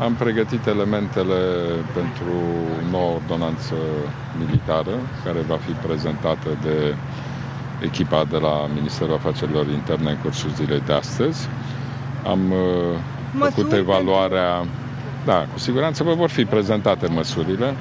am pregătit elementele pentru o nouă ordonanță militară, care va fi prezentată de echipa de la Ministerul Afacerilor Interne în cursul zilei de astăzi. Am făcut evaluarea. Da, cu siguranță vă vor fi prezentate măsurile.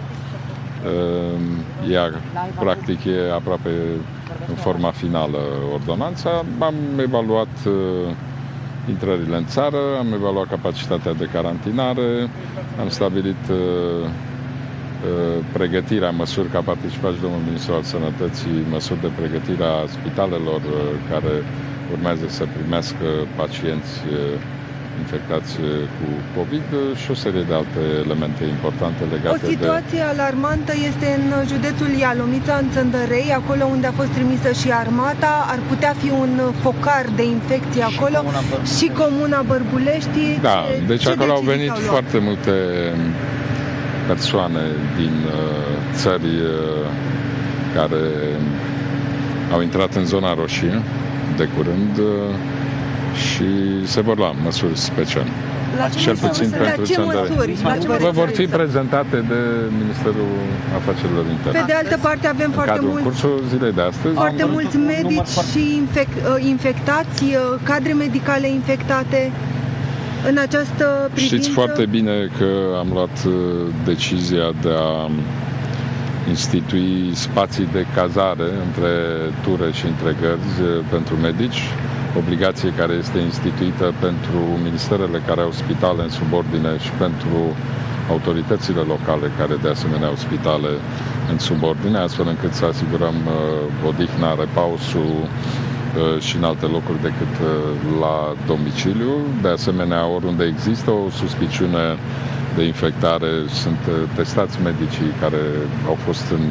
Ea, practic, e aproape în forma finală ordonanța. Am evaluat intrările în țară, am evaluat capacitatea de carantinare, am stabilit pregătirea, măsuri, ca a participat și domnul Ministru al Sănătății, măsuri de pregătire a spitalelor care urmează să primească pacienți infectați cu COVID și o serie de alte elemente importante legate de... O situație alarmantă este în județul Ialomița, în Țăndărei, acolo unde a fost trimisă și armata. Ar putea fi un focar de infecție acolo și comuna Bărbulești. Da, deci acolo au venit foarte multe persoane din țări care au intrat în zona roșie de curând și se vor lua măsuri speciale. Cel puțin pentru Țăndărei. Vă vor fi prezentate de Ministerul Afacerilor Interne. Pe de altă parte avem cursul zilei de astăzi. Foarte mulți medici și infectați, cadre medicale infectate. În această privință... Știți foarte bine că am luat decizia de a institui spații de cazare între ture și între gărzi pentru medici, obligație care este instituită pentru ministerele care au spitale în subordine și pentru autoritățile locale care de asemenea au spitale în subordine, astfel încât să asigurăm odihna, repausul și în alte locuri decât la domiciliu. De asemenea, oriunde există o suspiciune de infectare, sunt testați medicii care au fost în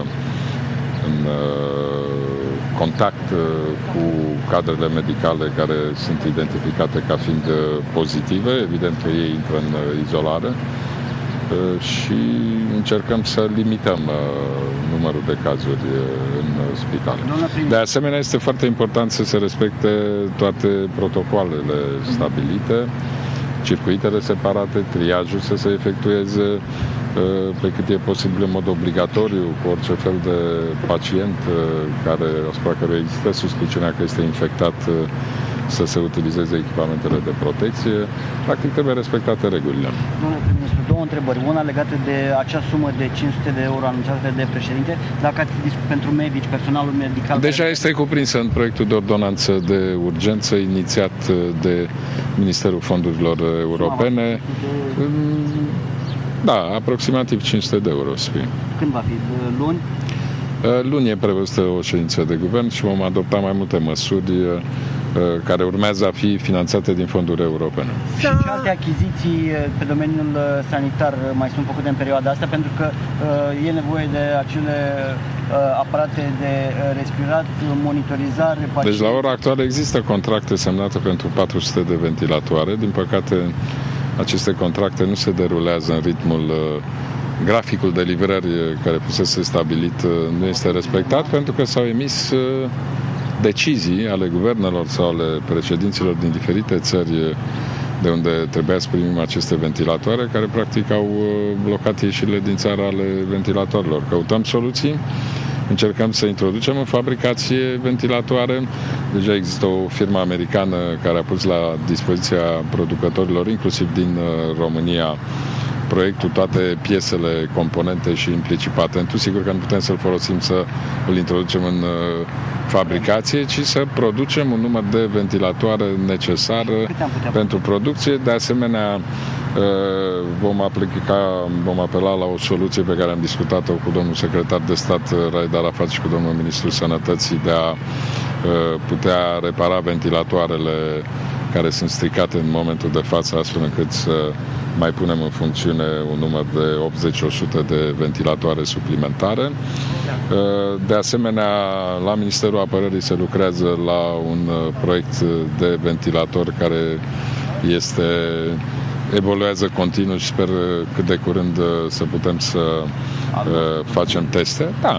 contact cu cadrele medicale care sunt identificate ca fiind pozitive. Evident că ei intră în izolare și încercăm să limităm numărul de cazuri în spitale. De asemenea, este foarte important să se respecte toate protocoalele stabilite, circuitele separate, triajul să se efectueze pe cât e posibil în mod obligatoriu cu orice fel de pacient asupra căruia există suspiciunea că este infectat, să se utilizeze echipamentele de protecție. Practic trebuie respectate regulile. Domnule prim-ministru, două întrebări. Una legată de acea sumă de 500 de euro anunțată de președinte. Dacă pentru medici, personalul medical... Deja este cuprinsă în proiectul de ordonanță de urgență inițiat de Ministerul Fondurilor Europene. Da, aproximativ 500 de euro. Când va fi? Luni? Luni e prevăzută o ședință de guvern și vom adopta mai multe măsuri care urmează a fi finanțate din fonduri europene. Și ce alte achiziții pe domeniul sanitar mai sunt făcute în perioada asta? Pentru că e nevoie de acele aparate de respirat, monitorizare... Deci la ora actuală există contracte semnate pentru 400 de ventilatoare. Din păcate, aceste contracte nu se derulează în ritmul... Graficul de livrări care fusese stabilit nu este respectat pentru că s-au emis decizii ale guvernelor sau ale președinților din diferite țări de unde trebuia să primim aceste ventilatoare, care practic au blocat ieșirile din țară ale ventilatoarelor. Căutăm soluții, încercăm să introducem în fabricație ventilatoare. Deja există o firmă americană care a pus la dispoziția producătorilor, inclusiv din România, proiectul, toate piesele, componente și implicit patentul. Sigur că nu putem să-l folosim să îl introducem în fabricație, ci să producem un număr de ventilatoare necesar pentru producție. De asemenea, vom apela la o soluție pe care am discutat-o cu domnul secretar de stat Raed Arafat și cu domnul ministru Sănătății de a putea repara ventilatoarele care sunt stricate în momentul de față, astfel încât să mai punem în funcțiune un număr de 80-100 de ventilatoare suplimentare. De asemenea, la Ministerul Apărării se lucrează la un proiect de ventilator care evoluează continuu și sper cât de curând să putem să facem teste. Da.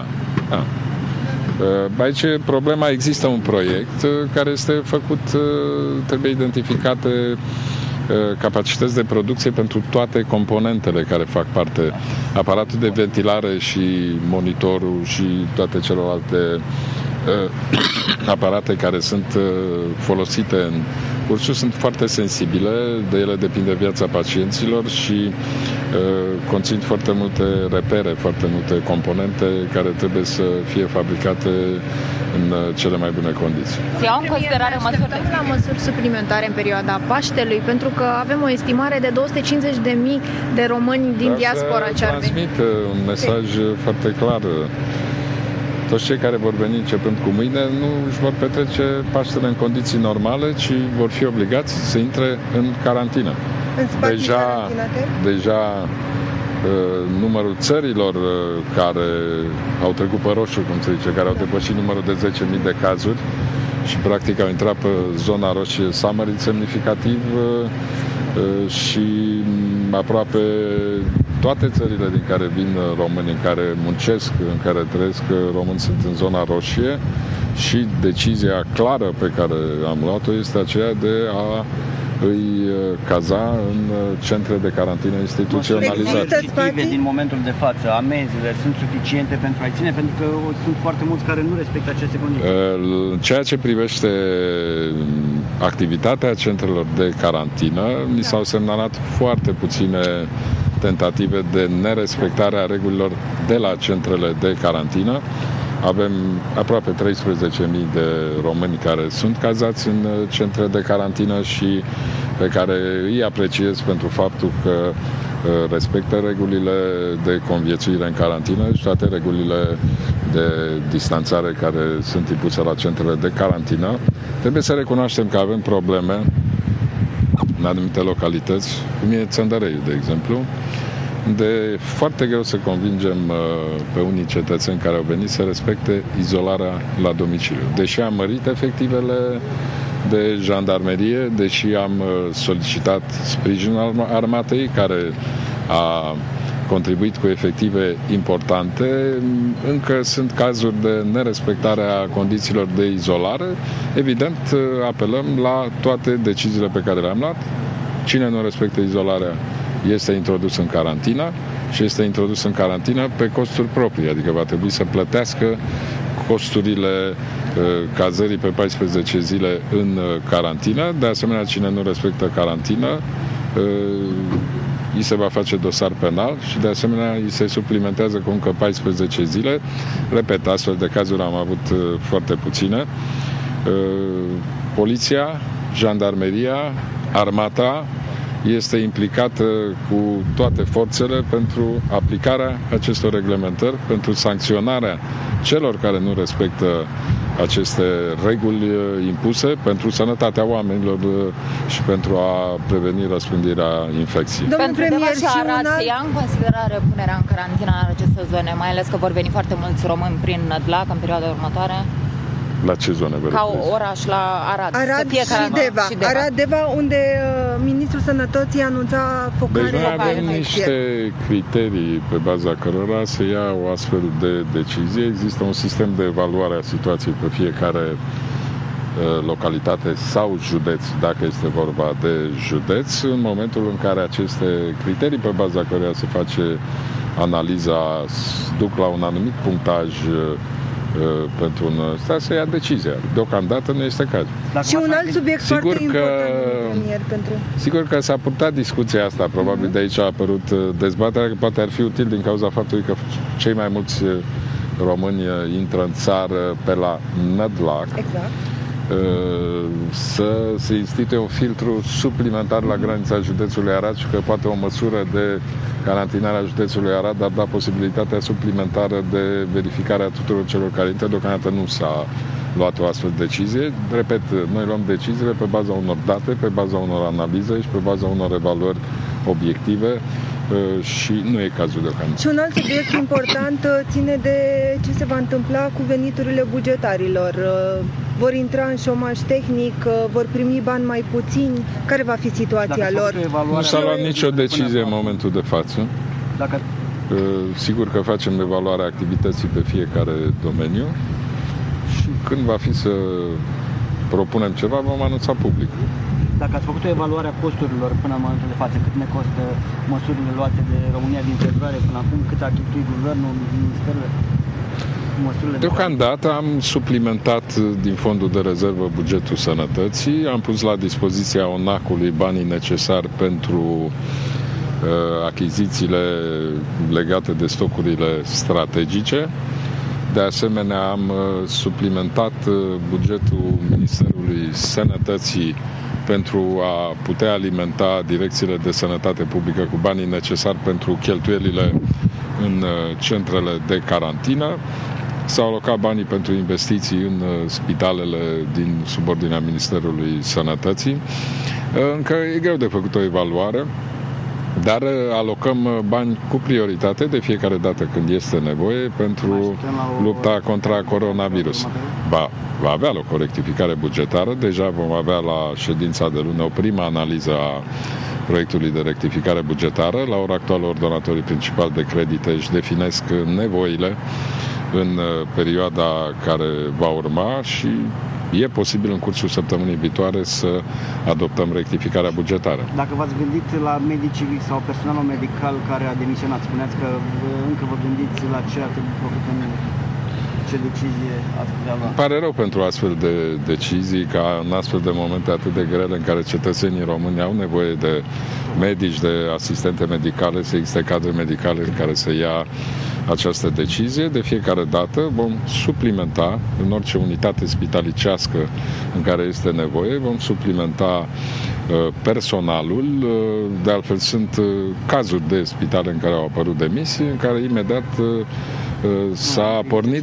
Aici problema, există un proiect care este făcut, trebuie identificate capacități de producție pentru toate componentele care fac parte. Aparatul de ventilare și monitorul și toate celelalte aparate care sunt folosite în cursul sunt foarte sensibile, de ele depinde viața pacienților și conțin foarte multe repere, foarte multe componente care trebuie să fie fabricate în cele mai bune condiții. Se iau în considerare măsuri suplimentare în perioada Paștelui, pentru că avem o estimare de 250.000 de români din diaspora ce ar veni. Transmit un mesaj foarte clar. Toți cei care vor veni începând cu mâine nu își vor petrece Paștele în condiții normale, ci vor fi obligați să intre în carantină. Deja numărul țărilor care au trecut pe roșu, cum se zice, care au depășit numărul de 10.000 de cazuri și practic au intrat pe zona roșie s-a mărit semnificativ și aproape toate țările din care vin români, în care muncesc, în care trăiesc români, sunt în zona roșie și decizia clară pe care am luat-o este aceea de a îi caza în centre de carantină instituționalizate. Din momentul de față, amenziile sunt suficiente pentru a-i ține, pentru că sunt foarte mulți care nu respectă aceste condiții. Ceea ce privește activitatea centrelor de carantină, mi s-au semnalat foarte puține tentative de nerespectare a regulilor de la centrele de carantină. Avem aproape 13.000 de români care sunt cazați în centre de carantină și pe care îi apreciez pentru faptul că respectă regulile de conviețuire în carantină și toate regulile de distanțare care sunt impuse la centrele de carantină. Trebuie să recunoaștem că avem probleme în anumite localități, cum e Țăndăreiul, de exemplu, unde e foarte greu să convingem pe unii cetățeni care au venit să respecte izolarea la domiciliu. Deși am mărit efectivele de jandarmerie, deși am solicitat sprijinul armatei, care a contribuit cu efective importante, încă sunt cazuri de nerespectare a condițiilor de izolare. Evident, apelăm la toate deciziile pe care le-am luat. Cine nu respectă izolarea este introdus în carantină și este introdus în carantină pe costuri proprii, adică va trebui să plătească costurile cazării pe 14 zile în carantină. De asemenea, cine nu respectă carantină, îi se va face dosar penal și de asemenea îi se suplimentează cu încă 14 zile. Repet, astfel de cazuri am avut foarte puține. Poliția, jandarmeria, armata este implicată cu toate forțele pentru aplicarea acestor reglementări, pentru sancționarea celor care nu respectă aceste reguli impuse, pentru sănătatea oamenilor și pentru a preveni răspândirea infecției. Pentru Deva și Arad se ia în considerare punerea în carantină în aceste zone, mai ales că vor veni foarte mulți români prin Nădlac în perioada următoare? La ce zone vă referiți? Ca oraș, la Arad. Arad și Deva. Arad-Deva, unde Ministrul Sănătății anunța focare. Deci noi avem niște criterii pe baza cărora se ia o astfel de decizie. Există un sistem de evaluare a situației pe fiecare localitate sau județ, dacă este vorba de județ, în momentul în care aceste criterii pe baza căreia se face analiza duc la un anumit punctaj pentru un stat, să ia decizia. Deocamdată nu este cazul. Și un alt subiect foarte important, premier, pentru... Sigur că s-a purtat discuția asta, probabil de aici a apărut dezbaterea, că poate ar fi util din cauza faptului că cei mai mulți români intră în țară pe la Nădlac. Exact. Să se instituie un filtru suplimentar la granița județului Arad și că poate o măsură de carantinare a județului Arad ar da posibilitatea suplimentară de verificare a tuturor celor care intră. Deocamdată nu s-a luat o astfel de decizie. Repet, noi luăm deciziile pe baza unor date, pe baza unor analize și pe baza unor evaluări obiective și nu e cazul deocamdată. Și un alt subiect important ține de ce se va întâmpla cu veniturile bugetarilor. Vor intra în șomaj tehnic, vor primi bani mai puțini. Care va fi situația lor? Nu s-a luat nicio decizie în momentul de față. Sigur că facem evaluarea activității pe fiecare domeniu și când va fi să propunem ceva, vom anunța public. Dacă ați făcut o evaluare a costurilor până în momentul de față, cât ne costă măsurile luate de România din februarie până acum, cât a cheltuit guvernul, ministerele? Deocamdată am suplimentat din fondul de rezervă bugetul sănătății, am pus la dispoziția ONAC-ului banii necesari pentru achizițiile legate de stocurile strategice. De asemenea, am suplimentat bugetul Ministerului Sănătății pentru a putea alimenta direcțiile de sănătate publică cu banii necesari pentru cheltuielile în centrele de carantină. S-au alocat banii pentru investiții în spitalele din subordinea Ministerului Sănătății. Încă e greu de făcut o evaluare, dar alocăm bani cu prioritate de fiecare dată când este nevoie pentru lupta contra coronavirus. Va avea loc o rectificare bugetară, deja vom avea la ședința de lună o primă analiză a proiectului de rectificare bugetară. La ora actuală, ordonatorii principali de credite își definesc nevoile în perioada care va urma și e posibil în cursul săptămânii viitoare să adoptăm rectificarea bugetară. Dacă v-ați gândit la medicii sau personalul medical care a demisionat, spuneați că încă vă gândiți la ce ar trebui făcut în ce decizie ați putea lua? Îmi pare rău pentru astfel de decizii, ca în astfel de momente atât de grele în care cetățenii români au nevoie de medici, de asistente medicale, să existe cadre medicale în care să ia această decizie. De fiecare dată vom suplimenta în orice unitate spitalicească în care este nevoie, vom suplimenta personalul. De altfel sunt cazuri de spitale în care au apărut demisii, în care imediat s-a pornit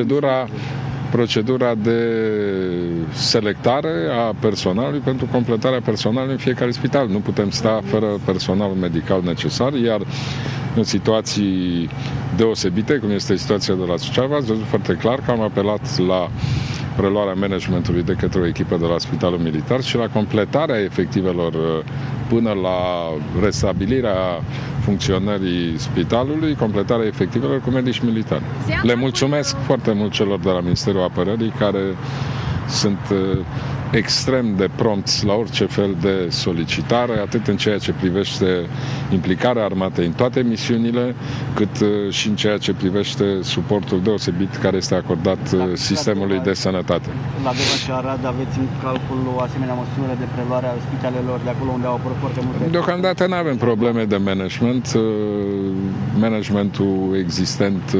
procedura de selectare a personalului pentru completarea personalului în fiecare spital. Nu putem sta fără personalul medical necesar, iar în situații deosebite, cum este situația de la Suceava, ați văzut foarte clar că am apelat la preluarea managementului de către o echipă de la Spitalul Militar și la completarea efectivelor până la restabilirea funcționării spitalului, completarea efectivelor cu medici militari. Le mulțumesc foarte mult celor de la Ministerul Apărării care sunt extrem de prompți la orice fel de solicitare, atât în ceea ce privește implicarea armatei în toate misiunile, cât și în ceea ce privește suportul deosebit care este acordat sistemului de sănătate. La Deva și Arad aveți în calcul o asemenea măsură de preluare a spitalelor de acolo unde au apărut foarte multe? Deocamdată nu avem probleme de management. Managementul existent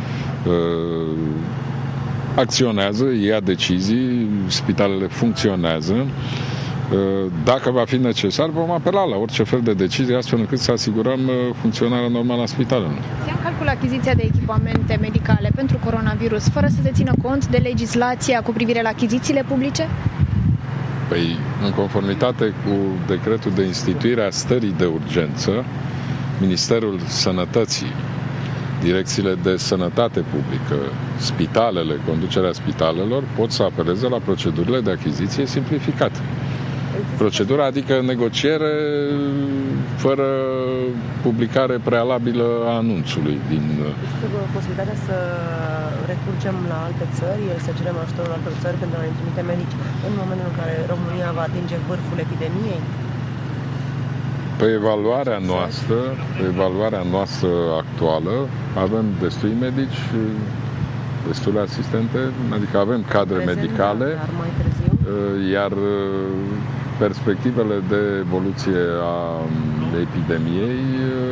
acționează, ia decizii, spitalele funcționează. Dacă va fi necesar, vom apela la orice fel de decizie, astfel încât să asigurăm funcționarea normală a spitalelor. Se ia în calcul achiziția de echipamente medicale pentru coronavirus, fără să se țină cont de legislația cu privire la achizițiile publice? Păi, în conformitate cu decretul de instituire a stării de urgență, Ministerul Sănătății, direcțiile de sănătate publică, spitalele, conducerea spitalelor pot să apeleze la procedurile de achiziție simplificate. Procedura adică negociere fără publicare prealabilă a anunțului. Este posibilitatea să recurgem la alte țări, să cerem ajutorul altor țări pentru a ne trimite medici în momentul în care România va atinge vârful epidemiei? Pe evaluarea noastră actuală avem destui medici, destule asistente, adică avem cadre medicale, iar perspectivele de evoluție a epidemiei,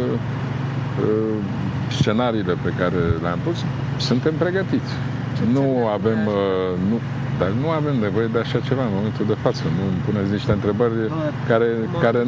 scenariile pe care le-am pus, suntem pregătiți. Dar nu avem nevoie de așa ceva în momentul de față. Nu îmi puneți niște întrebări care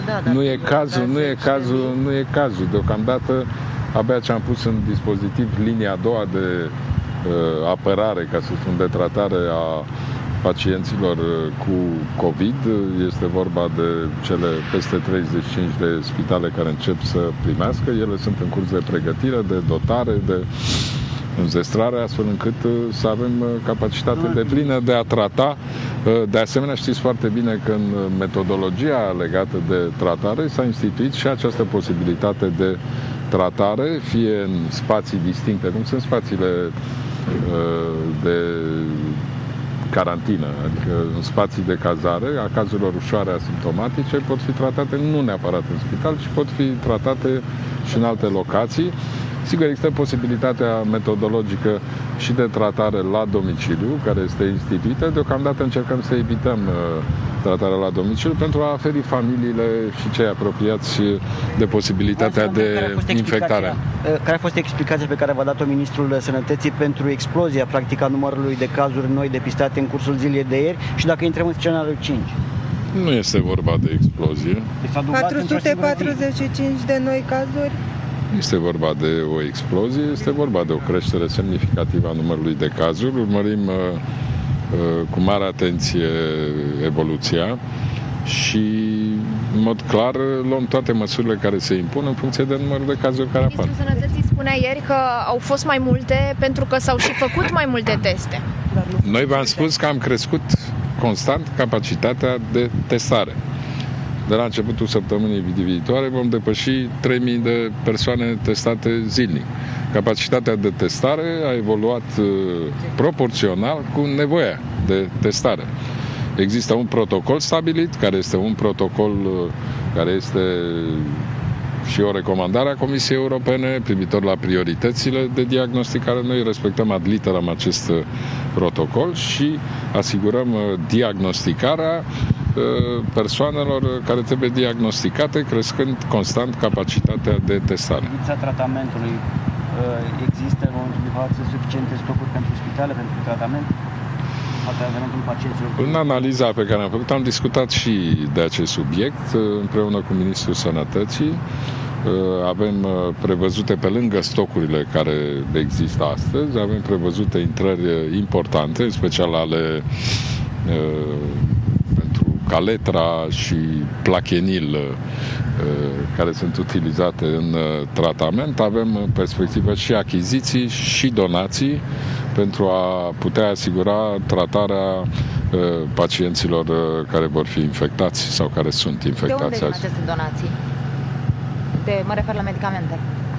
nu e cazul. Deocamdată, abia ce am pus în dispozitiv linia a doua de apărare, ca să spun, de tratare a pacienților cu COVID. Este vorba de cele peste 35 de spitale care încep să primească. Ele sunt în curs de pregătire, de dotare, de înzestrare, astfel încât să avem capacitate deplină de a trata. De asemenea, știți foarte bine că în metodologia legată de tratare s-a instituit și această posibilitate de tratare, fie în spații distincte, cum sunt spațiile de carantină, adică în spații de cazare, a cazurilor ușoare asimptomatice pot fi tratate nu neapărat în spital, ci pot fi tratate și în alte locații. Sigur, există posibilitatea metodologică și de tratare la domiciliu, care este instituită. Deocamdată încercăm să evităm tratarea la domiciliu pentru a oferi familiile și cei apropiați de posibilitatea de infectare. Care a fost explicația pe care v-a dat-o Ministrul Sănătății pentru explozia, practic, a numărului de cazuri noi depistate în cursul zilei de ieri și dacă intrăm în scenariul 5? Nu este vorba de explozie. 445 de noi cazuri. Este vorba de o explozie, este vorba de o creștere semnificativă a numărului de cazuri. Urmărim cu mare atenție evoluția și, în mod clar, luăm toate măsurile care se impun în funcție de numărul de cazuri care apar. Ministrul Sănătății spunea ieri că au fost mai multe pentru că s-au și făcut mai multe teste. Noi v-am spus că am crescut constant capacitatea de testare. De la începutul săptămânii viitoare vom depăși 3.000 de persoane testate zilnic. Capacitatea de testare a evoluat proporțional cu nevoia de testare. Există un protocol stabilit, care este un protocol care este și o recomandare a Comisiei Europene privitor la prioritățile de diagnosticare. Noi respectăm ad literam acest protocol și asigurăm diagnosticarea persoanelor care trebuie diagnosticate, crescând constant capacitatea de testare. În lipsa tratamentului, există în momentul de față suficiente stocuri pentru spitale, pentru tratament? În analiza pe care am făcut, am discutat și de acest subiect împreună cu Ministrul Sănătății. Avem prevăzute, pe lângă stocurile care există astăzi, avem prevăzute intrări importante, în special ale pentru caletra și plachenil, care sunt utilizate în tratament. Avem în perspectivă și achiziții și donații pentru a putea asigura tratarea pacienților care vor fi infectați sau care sunt infectați. De unde vin aceste donații? Mă refer la medicamente.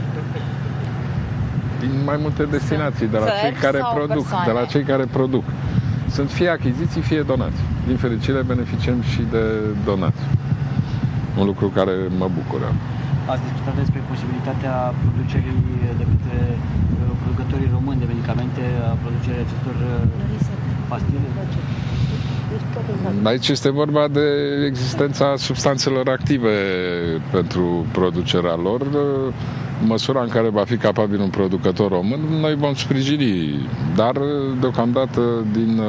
Din mai multe destinații, de la cei care produc, de la cei care produc. Sunt fie achiziții, fie donații. Din fericire beneficiem și de donații. Un lucru care mă bucură. Ați discutat despre posibilitatea producerii de către producătorii români de medicamente, a producerii acestor pastile? Aici este vorba de existența substanțelor active pentru producerea lor. În măsura în care va fi capabil un producător român, noi vom sprijini, dar deocamdată din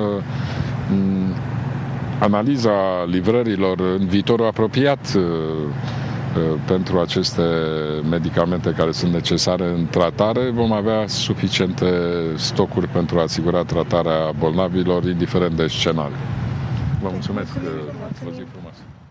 analiza livrărilor în viitorul apropiat pentru aceste medicamente care sunt necesare în tratare, vom avea suficiente stocuri pentru a asigura tratarea bolnavilor, indiferent de scenariu. Vă mulțumesc, o zi frumoasă!